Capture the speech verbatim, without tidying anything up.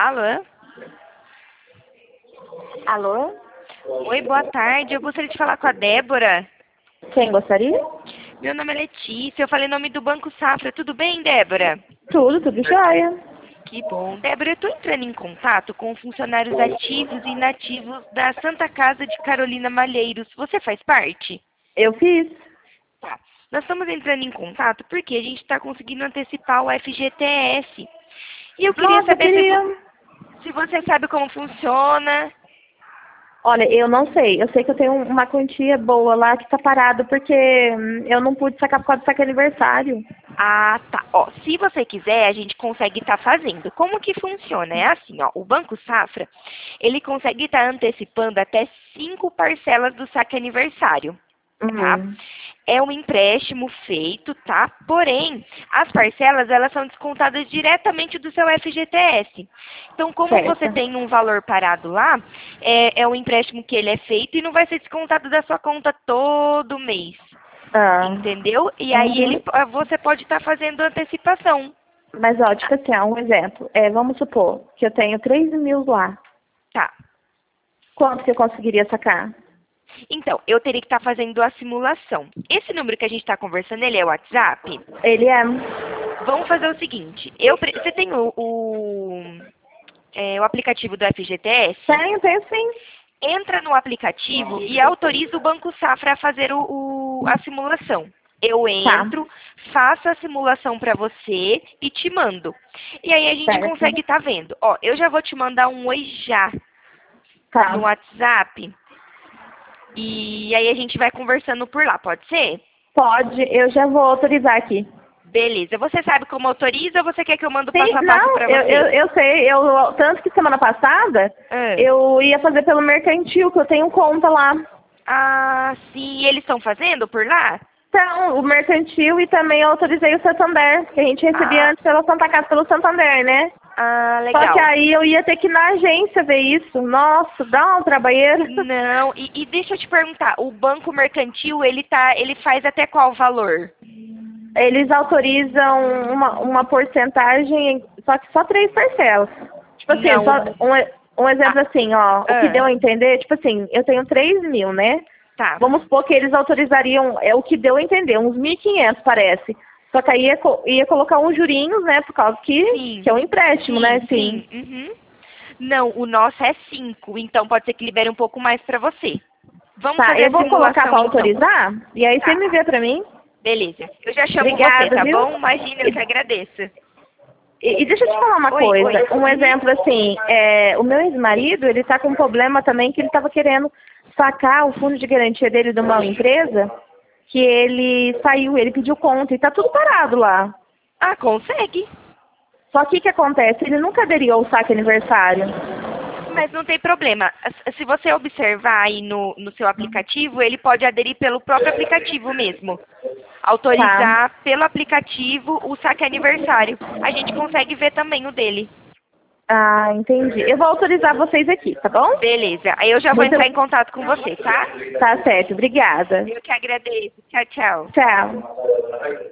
Alô? Alô? Oi, boa tarde. Eu gostaria de falar com a Débora. Quem gostaria? Meu nome é Letícia. Eu falei em nome do Banco Safra. Tudo bem, Débora? Tudo, tudo jóia. Que bom. Débora, eu estou entrando em contato com funcionários ativos e inativos da Santa Casa de Carolina Malheiros. Você faz parte? Eu fiz. Tá. Nós estamos entrando em contato porque a gente está conseguindo antecipar o F G T S. E eu queria Nossa, eu saber se, queria... vo- se você sabe como funciona. Olha, eu não sei. Eu sei que eu tenho uma quantia boa lá que tá parado porque hum, eu não pude sacar por causa do saque aniversário. Ah, tá. Ó, se você quiser, a gente consegue estar fazendo. Como que funciona? É assim, ó, o Banco Safra, ele consegue estar antecipando até cinco parcelas do saque aniversário, tá? Uhum. É um empréstimo feito, tá? Porém, as parcelas, elas são descontadas diretamente do seu F G T S. Então, como Certo. você tem um valor parado lá, é, é um empréstimo que ele é feito e não vai ser descontado da sua conta todo mês. Ah. Entendeu? E aí Uhum. ele, você pode estar fazendo antecipação. Mas, ó, tipo assim, ó, um exemplo. É, vamos supor que eu tenho três mil lá. Tá. Quanto que eu conseguiria sacar? Então, eu teria que estar fazendo a simulação. Esse número que a gente está conversando, ele é o WhatsApp? Ele é... Vamos fazer o seguinte. Eu, pre- você tem o, o, é, o aplicativo do F G T S? Tenho, tenho sim. Entra no aplicativo e autoriza o Banco Safra a fazer o, o- a simulação. Eu Tá. entro, faço a simulação para você e te mando. E aí a gente Certo. consegue estar vendo. Ó, eu já vou te mandar um oi já no Tá. WhatsApp. E aí a gente vai conversando por lá, pode ser? Pode, eu já vou autorizar aqui. Beleza. Você sabe como autoriza ou você quer que eu mando Sim, passo a passo não, para eu, eu, você? eu sei, eu, tanto que semana passada Ah. eu ia fazer pelo mercantil, que eu tenho conta lá. Ah, sim. Eles estão fazendo por lá? Então, o mercantil e também eu autorizei o Santander, que a gente recebia Ah, antes pela Santa Casa pelo Santander, né? ah, Só que legal. aí eu ia ter que ir na agência ver isso. Nossa, dá um trabalheiro. Não, e, e deixa eu te perguntar, o banco mercantil, ele tá, ele faz até qual valor? Eles autorizam uma, uma porcentagem, só que só três parcelas. Tipo assim, Não. só um, e- um Ah, exemplo assim, ó, o que ah, deu a entender, tipo assim, eu tenho três mil, né? tá. Vamos supor que eles autorizariam, é o que deu a entender, uns mil e quinhentos parece. Só que aí ia, co- ia colocar uns jurinhos, né, por causa que, Sim. que é um empréstimo, Sim, né, sim. sim. Uhum. Não, o nosso é cinco, então pode ser que libere um pouco mais para você. Vamos Tá, fazer eu a vou colocar simulação para então. autorizar, e aí você Tá, me vê pra mim. beleza. Eu já chamo você, Obrigada, tá viu? bom? Imagina, eu E, que agradeço. e- e deixa eu te falar uma Oi, oi. coisa, um Uhum. exemplo assim, é, o meu ex-marido, ele tá com um problema também que ele estava querendo sacar o fundo de garantia dele de uma empresa, que ele saiu, ele pediu conta e tá tudo parado lá. Ah, consegue. Só que o que acontece? Ele nunca aderiu ao saque aniversário. Mas não tem problema. S- Se você observar aí no, no seu aplicativo, ele pode aderir pelo próprio aplicativo mesmo. Tá. Autorizar pelo aplicativo o saque aniversário. A gente consegue ver também o dele. Ah, entendi. Eu vou autorizar vocês aqui, tá bom? Beleza. Aí eu já vou Muito... entrar em contato com você, tá? Tá certo, obrigada. Eu que agradeço. Tchau, tchau. Tchau.